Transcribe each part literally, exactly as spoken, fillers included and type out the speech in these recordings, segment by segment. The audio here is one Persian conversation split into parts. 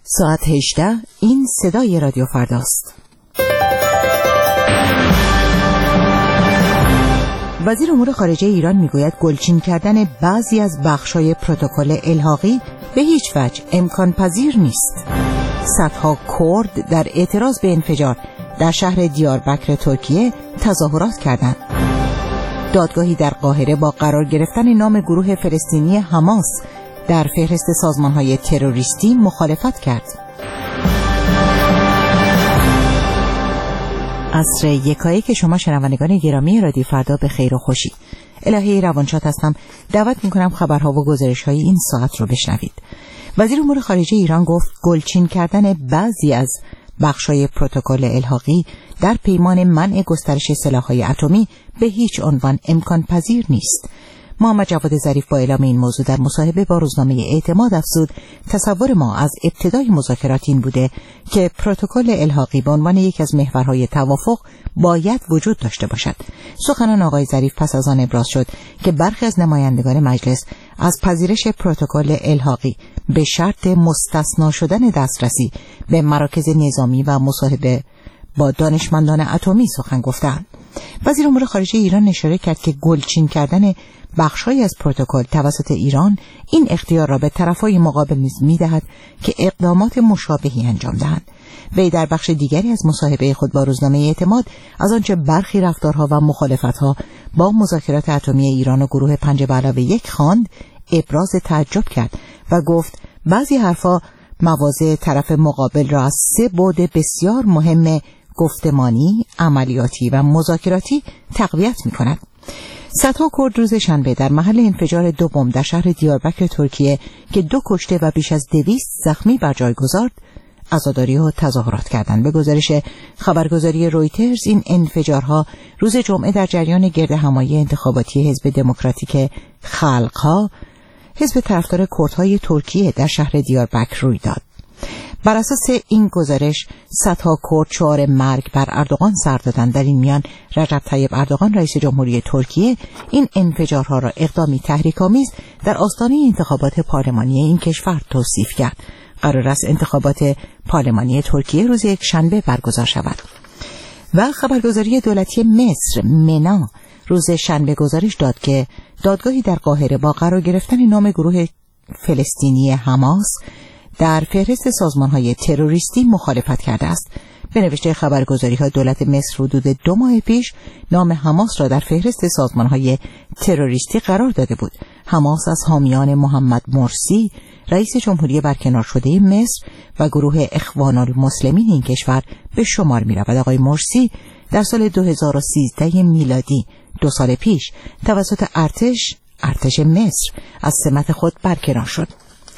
ساعت هجده، این صدای رادیو فرداست. وزیر امور خارجه ایران میگوید گلچین کردن بعضی از بخش‌های پروتکل الحاقی به هیچ وجه امکان پذیر نیست. صدها کرد در اعتراض به انفجار در شهر دیاربکر ترکیه تظاهرات کردند. دادگاهی در قاهره با قرار گرفتن نام گروه فلسطینی حماس در فهرست سازمان‌های تروریستی مخالفت کرد. عصر یکایی که شما شنوندگان گرامی رادیو فردا به خیر و خوشی. الهی روانشاد هستم. دعوت می‌کنم خبرها و گزارش‌های این ساعت رو بشنوید. وزیر امور خارجه ایران گفت گلچین کردن بعضی از بخش‌های پروتکل الحاقی در پیمان منع گسترش سلاح‌های اتمی به هیچ عنوان امکان پذیر نیست. محمد جواد ظریف با اعلام این موضوع در مصاحبه با روزنامه اعتماد افزود تصور ما از ابتدای مذاکرات این بوده که پروتکل الحاقی به عنوان یک از محورهای توافق باید وجود داشته باشد. سخنان آقای ظریف پس از آن ابراز شد که برخی از نمایندگان مجلس از پذیرش پروتکل الحاقی به شرط مستثنا شدن دسترسی به مراکز نظامی و مصاحبه با دانشمندان اتمی سخن گفتند. وزیر امور خارجه ایران اشاره کرد که گلچین کردن بخش‌هایی از پروتکل توسط ایران این اختیار را به طرف‌های مقابل نیز می‌دهد که اقدامات مشابهی انجام دهند. وی در بخش دیگری از مصاحبه خود با روزنامه اعتماد از آنچه برخی رفتارها و مخالفت‌ها با مذاکرات اتمی ایران و گروه پنج به علاوه یک خواند ابراز تعجب کرد و گفت بعضی حرفا مواضع طرف مقابل را از سه بعد بسیار مهم گفتمانی، عملیاتی و مذاکراتی تقویت می‌کند. صدها کرد روز شنبه در محل انفجار دو بمب در شهر دیاربکر ترکیه که دو کشته و بیش از دویست زخمی بر جای گذارد عزاداری و تظاهرات کردند. به گزارش خبرگزاری رویترز این انفجارها روز جمعه در جریان گردهمایی انتخاباتی حزب دموکراتیک خلق‌ها، حزب طرفدار کردهای ترکیه در شهر دیاربکر روی داد. بر اساس این گزارش صدها کرد شعار مرگ بر اردوغان سر دادند. در این میان رجب طیب اردوغان رئیس جمهوری ترکیه این انفجارها را اقدامی تحریک‌آمیز در آستانه انتخابات پارلمانی این کشور توصیف کرد. قرار است انتخابات پارلمانی ترکیه روز یک شنبه برگزار شود. و خبرگزاری دولتی مصر منا روز شنبه گزارش داد که دادگاهی در قاهره با قرار گرفتن نام گروه فلسطینی حماس در فهرست سازمان‌های تروریستی مخالفت کرده است. به نوشته خبرگزاری‌ها دولت مصر حدود دو ماه پیش نام حماس را در فهرست سازمان‌های تروریستی قرار داده بود. حماس از حامیان محمد مرسی رئیس جمهوری برکنار شده مصر و گروه اخوان المسلمین این کشور به شمار می‌رود. آقای مرسی در سال دو هزار و سیزده میلادی دو سال پیش توسط ارتش ارتش مصر از سمت خود برکنار شد.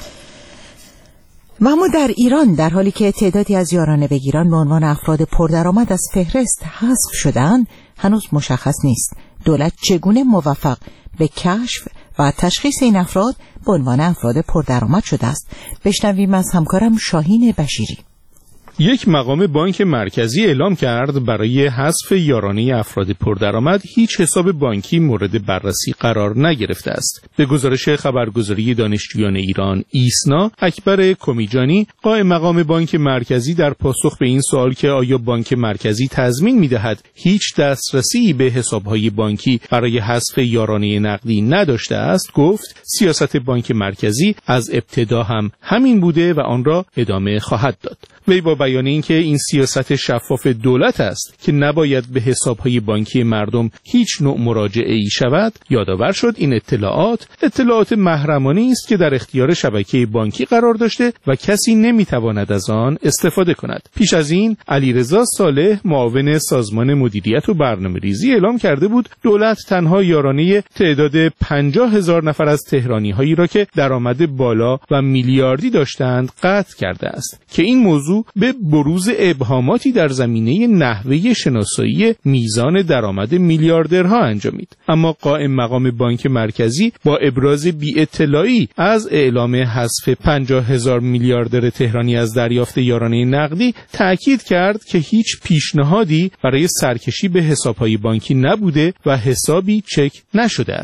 و اما در ایران در حالی که تعدادی از یاران بگیران به عنوان افراد پردرآمد از فهرست حذف شدند، هنوز مشخص نیست دولت چگونه موفق به کشف و تشخیص این افراد به عنوان افراد پردرآمد شده است. بشنویم از همکارم شاهین بشیری. یک مقام بانک مرکزی اعلام کرد برای حذف یارانه افراد پردرآمد هیچ حساب بانکی مورد بررسی قرار نگرفته است. به گزارش خبرگزاری دانشجویان ایران ایسنا، اکبر کمیجانی قائم مقام بانک مرکزی در پاسخ به این سوال که آیا بانک مرکزی تضمین می‌دهد هیچ دسترسی به حساب‌های بانکی برای حذف یارانه نقدی نداشته است، گفت سیاست بانک مرکزی از ابتدا هم همین بوده و آن را ادامه خواهد داد. وی با بیان اینکه این سیاست شفاف دولت است که نباید به حساب‌های بانکی مردم هیچ نوع مراجعه‌ای شود، یادآور شد این اطلاعات اطلاعات محرمانه است که در اختیار شبکه بانکی قرار داشته و کسی نمی‌تواند از آن استفاده کند. پیش از این علیرضا صالح معاون سازمان مدیریت و برنامه‌ریزی اعلام کرده بود دولت تنها یارانه تعداد پنجاه هزار نفر از تهرانی‌هایی را که درآمد بالا و میلیاردی داشتند قطع کرده است که این موضوع به بروز ابهاماتی در زمینه نحوه شناسایی میزان درآمد میلیاردرها انجامید. اما قائم مقام بانک مرکزی با ابراز بی اطلاعی از اعلام حذف پنجاه هزار میلیاردر تهرانی از دریافت یارانه نقدی تأکید کرد که هیچ پیشنهادی برای سرکشی به حسابهای بانکی نبوده و حسابی چک نشده است.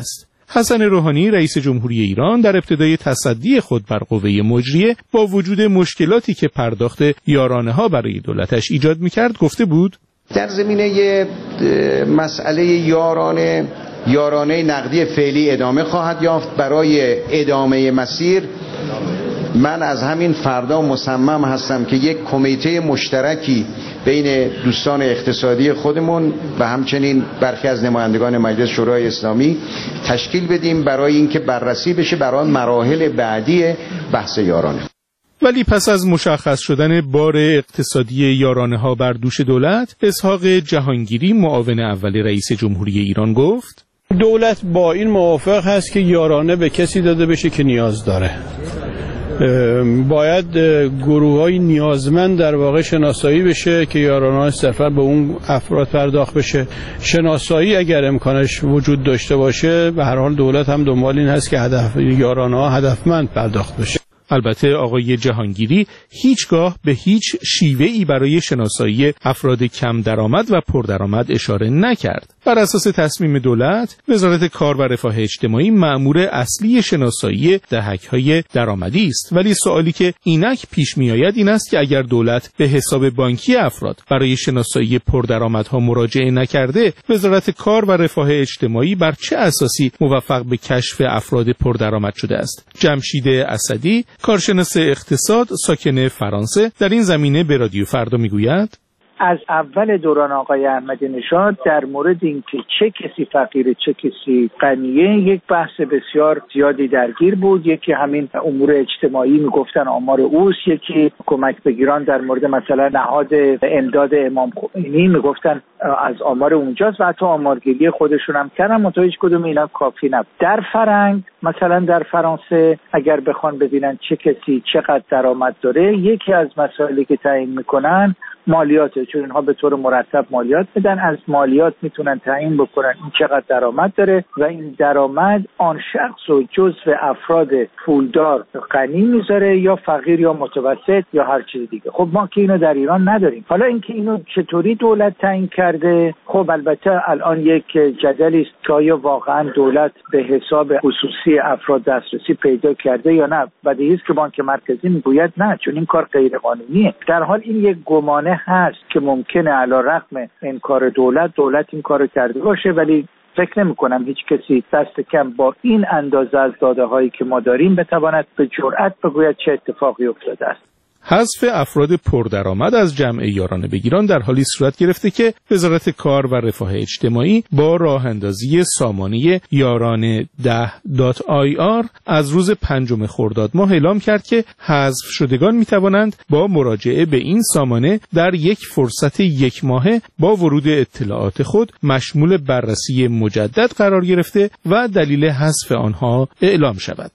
حسن روحانی رئیس جمهوری ایران در ابتدای تصدی خود بر قوه مجریه با وجود مشکلاتی که پرداخت یارانه ها برای دولتش ایجاد میکرد گفته بود در زمینه مسئله یارانه یارانه نقدی فعلی ادامه خواهد یافت. برای ادامه مسیر من از همین فردا مصمم هستم که یک کمیته مشترکی بین دوستان اقتصادی خودمون و همچنین برخی از نمایندگان مجلس شورای اسلامی تشکیل بدیم برای اینکه بررسی بشه برای مراحل بعدی بحث یارانه. ولی پس از مشخص شدن بار اقتصادی یارانه ها بر دوش دولت، اسحاق جهانگیری معاون اول رئیس جمهوری ایران گفت دولت با این موافق هست که یارانه به کسی داده بشه که نیاز داره. باید گروه‌های نیازمند در واقع شناسایی بشه که یارانه صرفا به اون افراد پرداخت بشه. شناسایی اگر امکانش وجود داشته باشه به هر حال دولت هم دنبال این هست که هدف یارانه ها هدفمند پرداخت بشه. البته آقای جهانگیری هیچگاه به هیچ شیوه‌ای برای شناسایی افراد کم درآمد و پردرآمد اشاره نکرد. بر اساس تصمیم دولت، وزارت کار و رفاه اجتماعی مأمور اصلی شناسایی دهک‌های درآمدی است، ولی سوالی که اینک پیش می‌آید این است که اگر دولت به حساب بانکی افراد برای شناسایی پردرآمدها مراجعه نکرده، وزارت کار و رفاه اجتماعی بر چه اساسی موفق به کشف افراد پردرآمد شده است؟ جمشید اسدی، کارشناس اقتصاد ساکن فرانسه، در این زمینه به رادیو فردا میگوید از اول دوران آقای احمدی نژاد در مورد اینکه چه کسی فقیره چه کسی غنیه یک بحث بسیار زیادی درگیر بود. یکی همین امور اجتماعی میگفتن آمار اوست، یکی کمک بگیران در مورد مثلا نهاد امداد امام خمینی میگفتن از آمار اونجاست و حتی آمارگیری خودشون هم کردن، منتها هیچ کدوم اینا کافی نبود. در فرنگ مثلا در فرانسه اگر بخوان ببینن چه کسی چقدر درآمد داره، یکی از مسائلی که تعیین میکنن مالیاته، چون اینها به طور مرتب مالیات میدن. از مالیات میتونن تعیین بکنن این چقدر درآمد داره و این درآمد آن شخص رو جزو افراد پولدار غنی میذاره یا فقیر یا متوسط یا هر چیز دیگه. خب ما که اینو در ایران نداریم. حالا اینکه اینو چطوری دولت تعیین کرده، خب البته الان یک جدلی است که آیا واقعا دولت به حساب خصوصی افراد دسترسی پیدا کرده یا نه. بدیهی است که بانک مرکزی میگوید نه، چون این کار غیر قانونیه. در حال این یک گمانه هست که ممکنه علی رغم این کار دولت دولت این کارو کرده باشه، ولی فکر نمی کنم هیچ کسی دست کم با این اندازه از داده هایی که ما داریم بتواند به جرئت بگوید چه اتفاقی افتاده است. حذف افراد پردرآمد از جمع یارانه بگیران در حالی صورت گرفته که وزارت کار و رفاه اجتماعی با راه اندازی سامانه یارانه ده دات آی آر از روز پنجم خرداد ماه اعلام کرد که حذف شدگان می توانند با مراجعه به این سامانه در یک فرصت یک ماهه با ورود اطلاعات خود مشمول بررسی مجدد قرار گرفته و دلیل حذف آنها اعلام شود.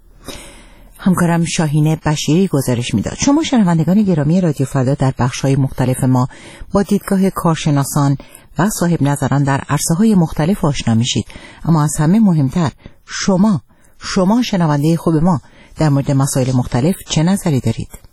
همکارم شاهین بشیری گزارش میداد. شما شنوندگان گرامی رادیو فردا در بخش‌های مختلف ما با دیدگاه کارشناسان و صاحب نظران در عرصه‌های مختلف آشنا میشید، اما از همه مهمتر شما شما شنونده خوب ما در مورد مسائل مختلف چه نظری دارید؟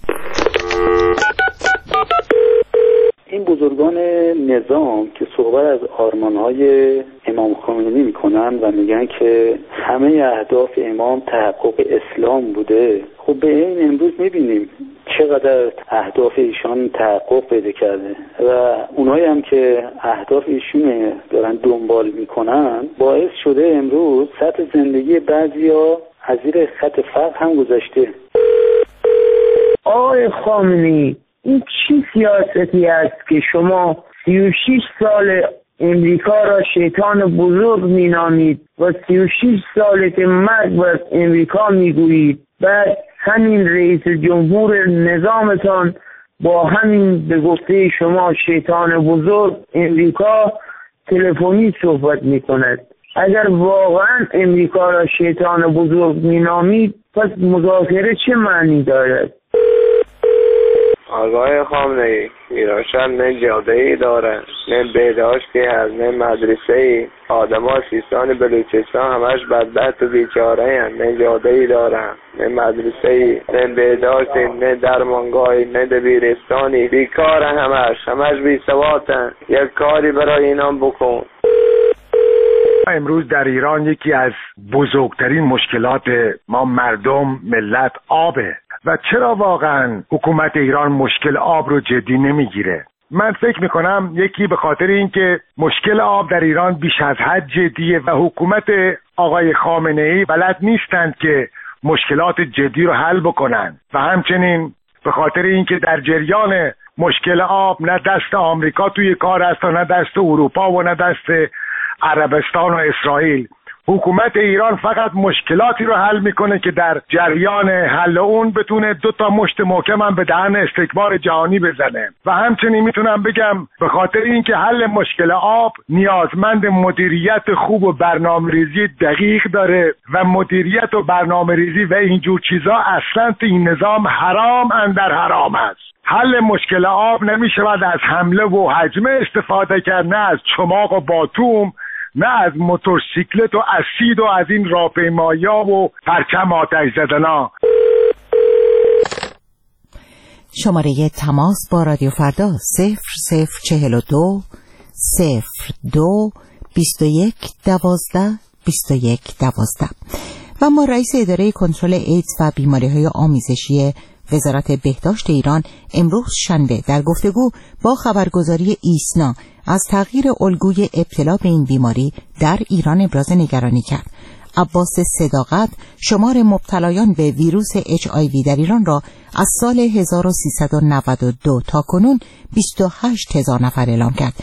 این بزرگان نظام که صحبت از آرمان‌های امام خمینی میکنن و میگن که همه اهداف امام تحقق اسلام بوده، خب به این امروز میبینیم چقدر اهداف ایشان تحقق پیدا کرده و اونایی هم که اهداف ایشون دارن دنبال میکنن باعث شده امروز سطح زندگی بعضیا از زیر خط فقر هم گذشته. آقای خامنه‌ای، این چی سیاستی است که شما سی و شش سال امریکا را شیطان بزرگ مینامید و سی و شش ساله که مرگ بر امریکا میگویید، بعد همین رئیس جمهور نظامتان با همین به گفته شما شیطان بزرگ امریکا تلفنی صحبت میکند. اگر واقعا امریکا را شیطان بزرگ مینامید پس مذاکره چه معنی دارد؟ آقای خامنه‌ای، ایران نه جاده‌ای داره، نه بهداشتی هست، نه مدرسه‌ای. آدم‌ها سیستان بلوچستان همش بدبخت و بیچاره هستند، نه جاده‌ای دارن، نه مدرسه‌ای، نه بهداشتی، نه درمانگاهی، نه دبیرستانی. بیکار همش، همش بی‌سوادن. یک کاری برای اینا بکن. امروز در ایران یکی از بزرگترین مشکلات ما مردم ملت آبه و چرا واقعا حکومت ایران مشکل آب رو جدی نمیگیره؟ من فکر میکنم یکی به خاطر اینکه مشکل آب در ایران بیش از حد جدیه و حکومت آقای خامنه‌ای بلد نیستند که مشکلات جدی رو حل بکنن و همچنین به خاطر اینکه در جریان مشکل آب نه دست آمریکا توی کار است و نه دست اروپا و نه دست عربستان و اسرائیل. حکومت ایران فقط مشکلاتی رو حل میکنه که در جریان حل اون بتونه دو تا مشت محکم هم به دهن استکبار جهانی بزنه و همچنین میتونم بگم به خاطر اینکه حل مشکل آب نیازمند مدیریت خوب و برنامه‌ریزی دقیق داره و مدیریت و برنامه‌ریزی و اینجور چیزا اصلا تو این نظام حرام اندر حرام است. حل مشکل آب نمیشود از حمله و هجمه استفاده کرد، نه از چماق و باتوم، نه از موتورسیکلت و اسید و از این راهپیمایی‌ها و پرچم آتش زدنا. شماره تماس با رادیو فردا صفر صفر چهل و دو صفر دو بیست و یک دوازده بیست و یک دوازده. و ما رئیس اداره کنترل ایدز و بیماری‌های آمیزشی وزارت بهداشت ایران امروز شنبه در گفتگو با خبرگزاری ایسنا از تغییر الگوی ابتلا به این بیماری در ایران ابراز نگرانی کرد. عباس صداقت شمار مبتلایان به ویروس اچ آی وی در ایران را از سال هزار و سیصد و نود و دو تا کنون بیست و هشت هزار نفر اعلام کرد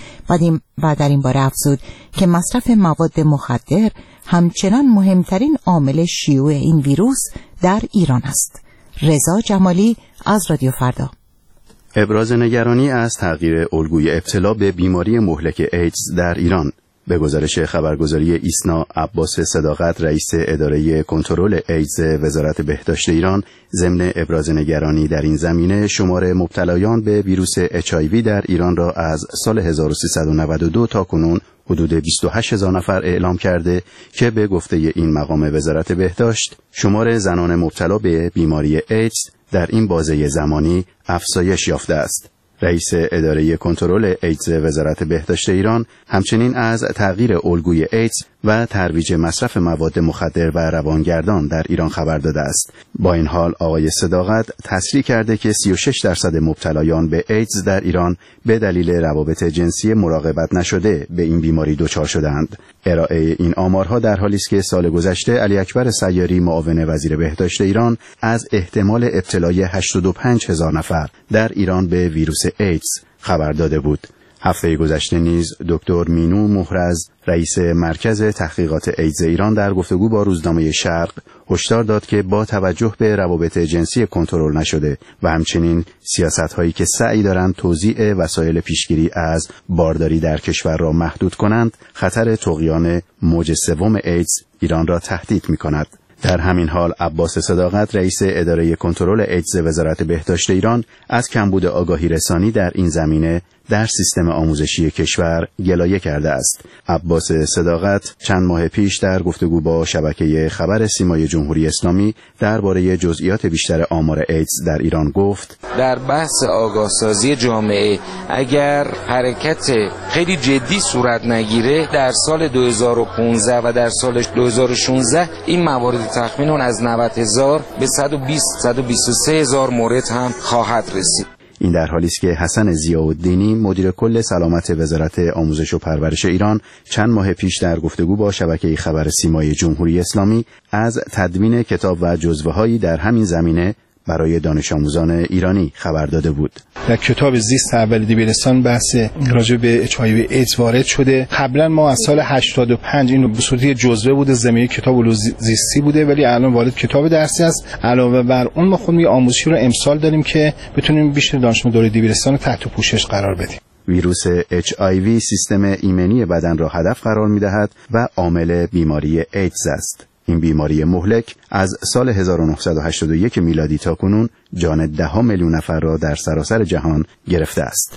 و در این باره افزود که مصرف مواد مخدر همچنان مهمترین عامل شیوع این ویروس در ایران است. رضا جمالی از رادیو فردا. ابراز نگرانی از تغییر الگوی ابتلا به بیماری مهلک ایدز در ایران. به گزارش خبرگزاری ایسنا، عباس صداقت رئیس اداره کنترل ایدز وزارت بهداشت ایران ضمن ابراز نگرانی در این زمینه شمار مبتلایان به ویروس اچ آی وی در ایران را از سال هزار و سیصد و نود و دو تا کنون حدود بیست و هشت هزار نفر اعلام کرده که به گفته این مقام وزارت بهداشت شمار زنان مبتلا به بیماری ایدز در این بازه زمانی افزایش یافته است. رئیس اداره کنترل ایدز وزارت بهداشت ایران همچنین از تغییر الگوی ایدز و ترویج مصرف مواد مخدر و روانگردان در ایران خبر داده است. با این حال آقای صداقت تصریح کرده که سی و شش درصد مبتلایان به ایدز در ایران به دلیل روابط جنسی مراقبت نشده به این بیماری دچار شدند. ارائه این آمارها در حالی است که سال گذشته علی اکبر سیاری معاون وزیر بهداشت ایران از احتمال ابتلای هشتاد و پنج هزار نفر در ایران به ویروس ایدز خبر داده بود. هفته گذشته نیز دکتر مینو مهرز رئیس مرکز تحقیقات ایدز ایران در گفتگو با روزنامه شرق هشدار داد که با توجه به روابط جنسی کنترل نشده و همچنین سیاست‌هایی که سعی دارند توزیع وسایل پیشگیری از بارداری در کشور را محدود کنند، خطر طغیان موج سوم ایدز ایران را تهدید می‌کند. در همین حال عباس صداقت رئیس اداره کنترل ایدز وزارت بهداشت ایران از کمبود آگاهی رسانی در این زمینه در سیستم آموزشی کشور گلایه کرده است. عباس صداقت چند ماه پیش در گفتگو با شبکه خبر سیمای جمهوری اسلامی درباره جزئیات بیشتر آمار ایدز در ایران گفت: در بحث آگاهسازی جامعه اگر حرکت خیلی جدی صورت نگیره در سال دو هزار و پانزده و در سال دو هزار و شانزده این موارد تخمیناً از نود هزار به صد و بیست صد و بیست و سه هزار مورد هم خواهد رسید. این در حالی است که حسن ضیاءالدینی مدیر کل سلامت وزارت آموزش و پرورش ایران چند ماه پیش در گفتگو با شبکه خبر سیمای جمهوری اسلامی از تدوین کتاب و جزوه‌هایی در همین زمینه برای دانش آموزان ایرانی خبر داده بود. در کتاب زیست اولی دبیرستان بحث راجع به اچ آی وی ایدز وارد شده. قبلا ما از سال هشتاد و پنج این به صورت جزوه بوده، زمینه کتاب علوم زیستی بوده، ولی الان وارد کتاب درسی است. علاوه بر اون ما خودمون آموزشی رو امسال داریم که بتونیم بیشتر دانش آموزان دوره دبیرستان رو تحت پوشش قرار بدیم. ویروس اچ آی وی سیستم ایمنی بدن را هدف قرار می‌دهد و عامل بیماری ایدز است. این بیماری مهلک از سال هزار و نهصد و هشتاد و یک میلادی تا کنون جان ده میلیون نفر را در سراسر جهان گرفته است.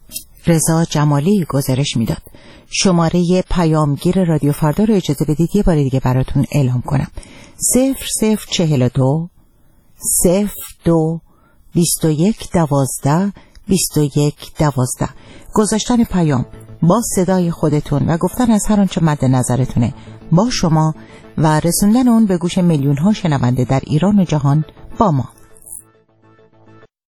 رضا جمالی گزارش میداد. شماره پیامگیر رادیو فردا رو اجازه بدید یه بار دیگه براتون اعلام کنم. صفر صفر چهل و دو صفر دو بیست و یک دوازده بیست و یک دوازده. گذاشتن پیام با صدای خودتون و گفتن از هر آنچه مد نظرتونه با شما و رسوندن اون به گوش میلیون ها شنونده در ایران و جهان با ما.